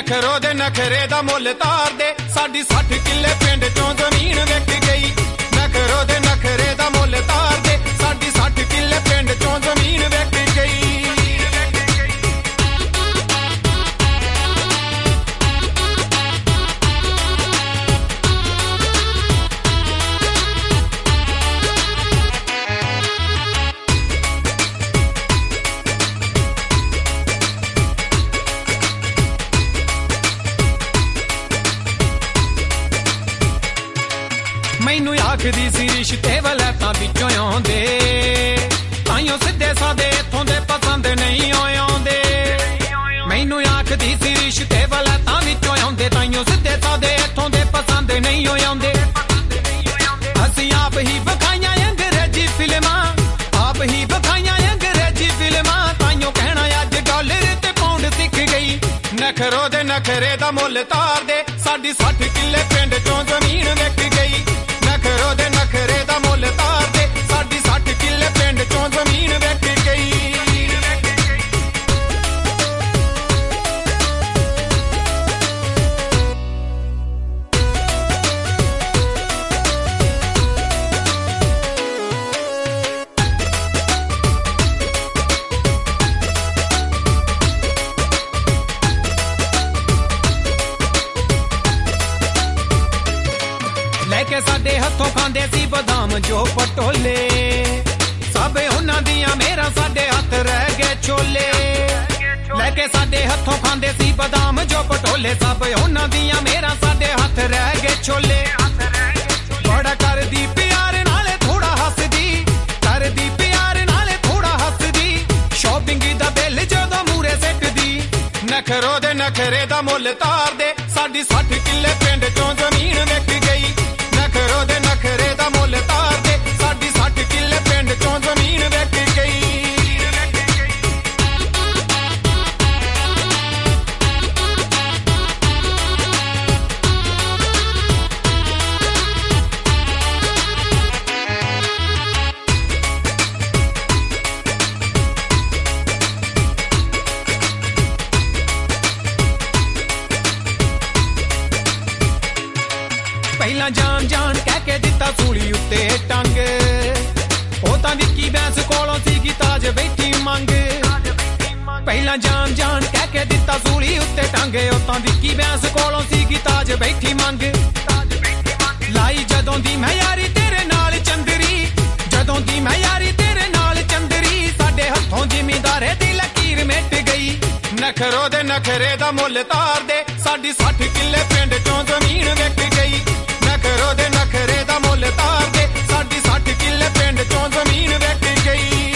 नखरो दे नखरे दा मुल तार दे साडी 60 किले पिंड चों जमीन विक गई नखरो दे नखरे दा मुल तार दे साडी 60 किले पिंड चों जमीन विक गई मैनू आखदी सी रिश्ते वलैतां विचों आउंदे ताइयों सिद्धे सादे इत्थों दे पसंद नहीं आउंदे मैनू आखदी सी रिश्ते वलैतां विचों आउंदे ताइयों सिद्धे सादे इत्थों दे पसंद नहीं आउंदे असीं आप ही विखाइयां अंग्रेजी फिल्मां आप ही विखाइयां अंग्रेजी फिल्मां ताइयों कहना अज डॉलर ते पाउंड सिख गई नखरो दे नखरे दा मुल तार दे साडी 60 किले पिंड चों जमीन विक गई नखरो दे नखरे दा मुल तार दे साडी 60 किले पिंड चों जमीन विक गई लेके साडे हथों खांदे सी बदाम जो पटोले सबे उन्हां दियां मेरा साडे हथ रह गए छोले लेके साडे हथों खांदे सी बदाम जो पटोले सबे उन्हां दियां मेरा साडे हथ रह गए छोले बड़ा करदी प्यार नाले थोड़ा हसदी करदी प्यार नाले थोड़ा हसदी शॉपिंग दा बिल जदों मूरे सिटदी नखरो दे नखरे दा मुल तार दे साडी 60 किले पिंड चों जमीन विक गई नखरो दे नखरे दा मुल तार दे साडी 60 किले पिंड चों जमीन विक गई पहला जान जान कह के दिता सूली उत्ते टंग ओ तां विक्की बैंस कोलों सीगी ताज बैठी मंग पहला जान जान कह के दिता सूली उत्ते टंग ओ तां विक्की बैंस कोलों सीगी ताज बैठी मंग लाई जदों दी मैं यारी तेरे नाल चंदरी जदों दी मैं यारी तेरे नाल चंदरी साडे हथों जिमींदारे दी लकीर मिट गई नखरो दे नखरे दा मुल तार दे साडी 60 किले पिंड चों जमीन विक गई नखरो दे नखरे दा मुल तार दे साडी 60 किले पिंड चों जमीन विक गई